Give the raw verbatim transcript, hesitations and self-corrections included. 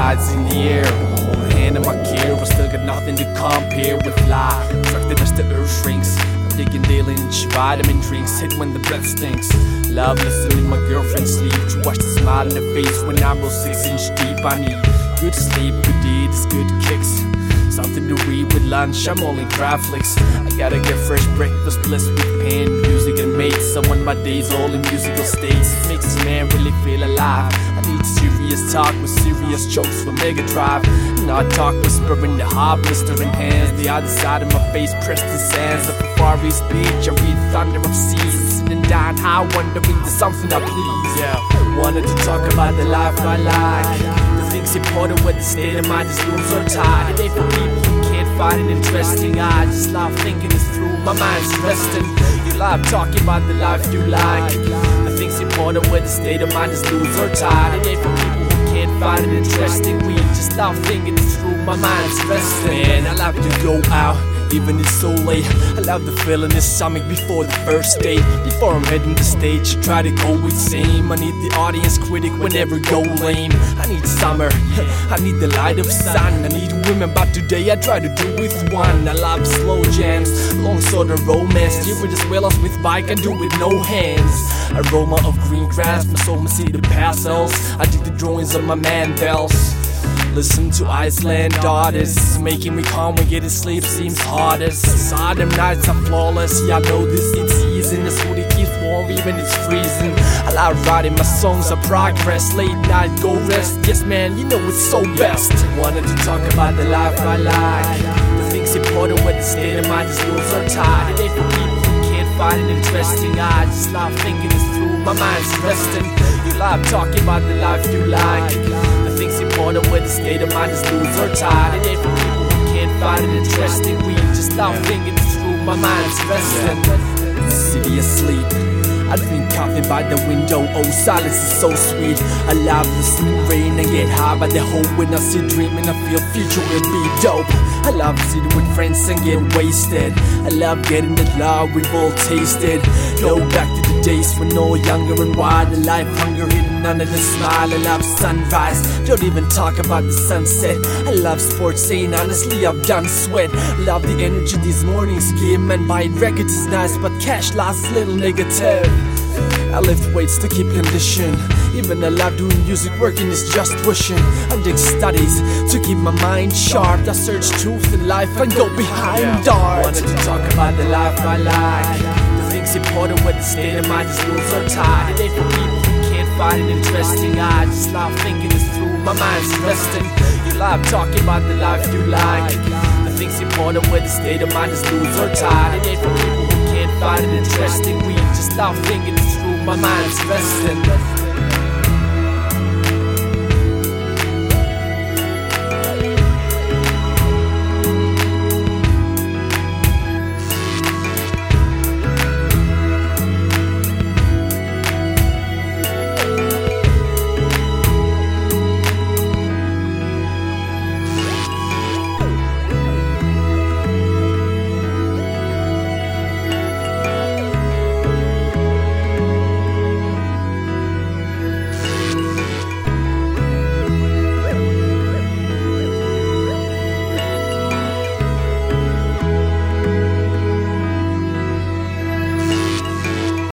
sides in the air. Hold a hand in my gear, but still got nothing to compare with life. Truck that as the earth shrinks. I'm digging daily inch, vitamin drinks hit when the breath stinks. Love listening my girlfriend sleep, to watch the smile in her face when I'm real six inch deep. I need good sleep, good deeds, good kicks. Something to read with lunch, I'm all in graphics. I gotta get fresh breakfast, blessed with pen, music and mates. So when my day's all in musical states, it makes this man really feel alive. I need serious talk with serious jokes for Mega Drive. Not talk whispering the heart, blistering hands. The other side of my face pressed the sands of a Far East beach. I read thunder of seas, sitting down high, wondering there's something I please. Yeah, wanted to talk about the life I like. Things important with the state of mind is loose or tired. It ain't for people who can't find it interesting. I just love thinking this through, my mind's resting. You love talking about the life you like. The things important with the state of mind is loose or tired. It ain't for people who can't find it interesting. We just love thinking this through, my mind's resting. Man, I love to go out, even it's so late. I love the feeling in stomach before the first date. Before I'm heading the stage, try to go with same. I need the audience critic whenever go lame. I need summer, I need the light of sun. I need women, but today I try to do with one. I love slow jams, long sort of romance. Steer it as well as with bike, I do with no hands. Aroma of green grass, my soul must see the pastels. I dig the drawings of my Mandels. Listen to Iceland daughters, making me calm when getting sleep seems hardest. Sodom nights are flawless, yeah I know this it's season. This hoodie keeps warm even it's freezing. I love writing my songs of progress, late night go rest. Yes man, you know it's so best. Wanted to talk about the life I like. The things important with the state of mind is loose or tired. It ain't for people who can't find it interesting. I just love thinking this through, my mind's resting. You love talking about the life you like. Things important with the state of mind is loose or tired. It ain't for people who can't find it interesting. We just love thinking through, my mind's resting. The city asleep, I drink coffee by the window. Oh, silence is so sweet. I love listening rain and get high by the hope. When I sit dreaming, I feel future will be dope. I love sitting with friends and get wasted. I love getting the love we've all tasted. Go back to the days when all younger and wild, the life hunger hidden under the smile. I love sunrise, don't even talk about the sunset. I love sports, saying honestly I've done sweat. Love the energy these mornings give, man. Buying records is nice, but cash lasts little negative. I lift weights to keep condition. Even I love doing music, working is just wishing. I dig studies to keep my mind sharp. I search truth in life and go behind yeah. dark. Wanted to talk about the life I like. The things important with the state of mind is loose or tired. It ain't for people who can't find it interesting. I just love thinking this through, my mind's resting. You love talking about the life you like. The things important with the state of mind is loose or tired. It ain't for people who can't find it interesting. We just love thinking this through, my mind's resting.